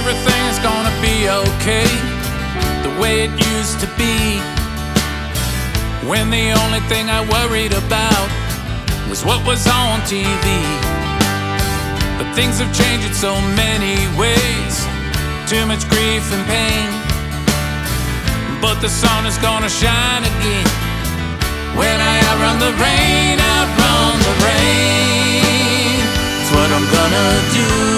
everything's gonna be okay, the way it used to be, when the only thing I worried about was what was on TV. But things have changed in so many ways, too much grief and pain. But the sun is gonna shine again when I outrun the rain, outrun the rain. It's what I'm gonna do.